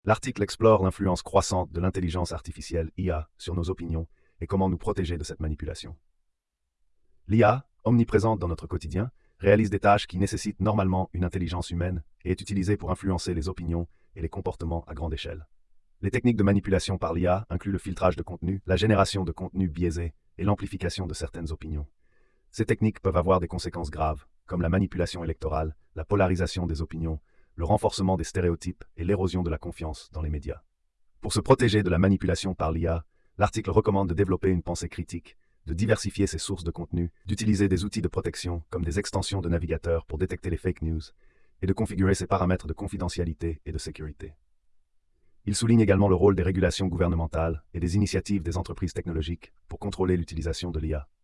L'article explore l'influence croissante de l'intelligence artificielle IA sur nos opinions et comment nous protéger de cette manipulation. L'IA, omniprésente dans notre quotidien, réalise des tâches qui nécessitent normalement une intelligence humaine et est utilisée pour influencer les opinions et les comportements à grande échelle. Les techniques de manipulation par l'IA incluent le filtrage de contenu, la génération de contenu biaisé et l'amplification de certaines opinions. Ces techniques peuvent avoir des conséquences graves, comme la manipulation électorale, la polarisation des opinions, le renforcement des stéréotypes et l'érosion de la confiance dans les médias. Pour se protéger de la manipulation par l'IA, l'article recommande de développer une pensée critique, de diversifier ses sources de contenu, d'utiliser des outils de protection comme des extensions de navigateur pour détecter les fake news, et de configurer ses paramètres de confidentialité et de sécurité. Il souligne également le rôle des régulations gouvernementales et des initiatives des entreprises technologiques pour contrôler l'utilisation de l'IA.